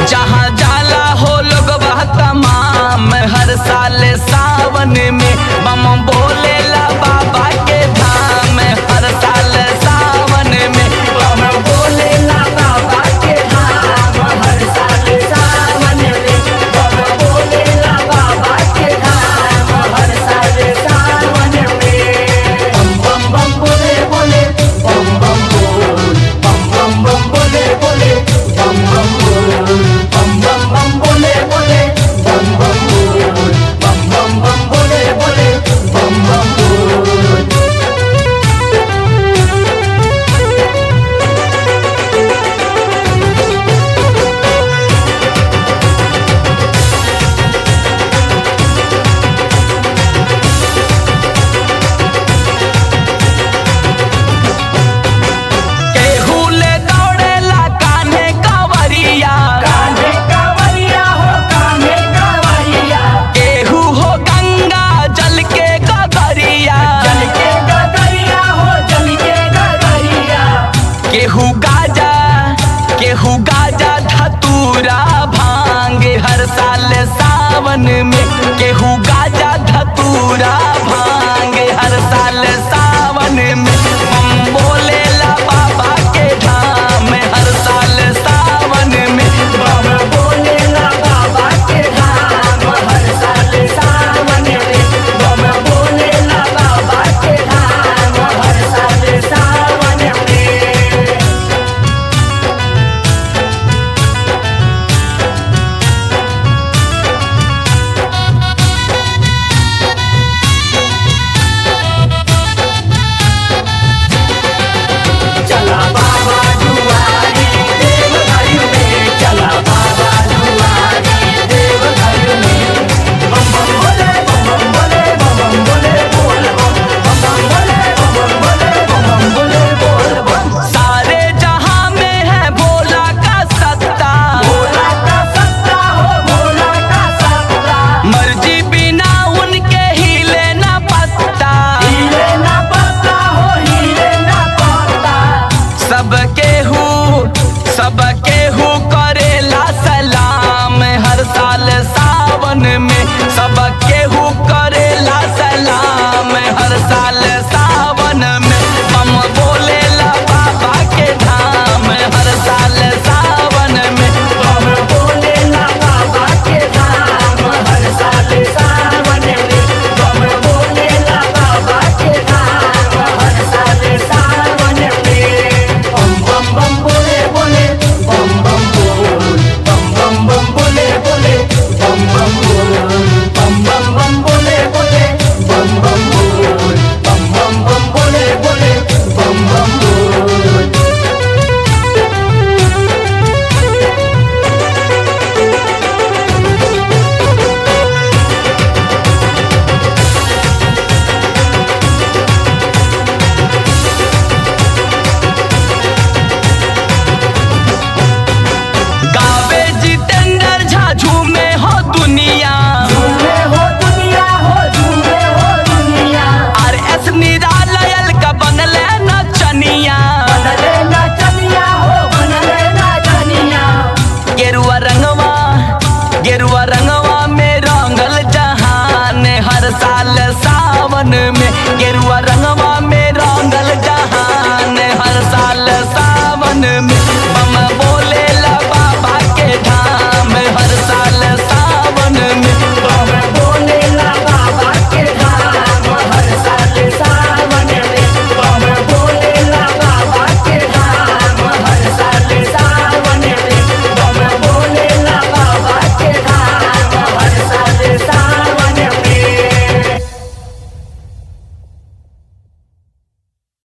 जहाँ जाला हो लोग वह तमाम हर साल सावन में बम बोलेला बाबा के धाम हर साल सावन में बम बोलेला बाबा के धाम हर साल सावन में बम बोलेला बाबा के धाम हर साल सावन में बम बम बम बोले बोले बम बम बोल बम बम बम बोले बोले बम बम बोल बम बम बम बोले बोले बम बम बोल बम बम बम बोले बोले बम बम बोल। केहू ले दौड़ेला कान्हे कांवरिया हो कान्हे कांवरिया केहू हो गंगा जल के गगरिया हो जल के गगरिया केहू गाजा धतूरा भांग हर साल सावन में केहू गाजा धतूरा भांग हर साल सावन में बम बोलेला बाबा के धाम हर साल सावन में बम बोलेला बाबा के धाम हर साल सावन में बम बोलेला बाबा के धाम हर साल सावन में। चला बाबा दुआरी देवघर में चला बाबा दुआरी देवघर में बम बम बोले बम बम बोले बोल बम बम बोले बम बम बोले बोल बम। सारे जहां में है भोला का सत्ता हो भोला का सत्ता मर्जी बिना उनके हिले ना पत्ता सब केहू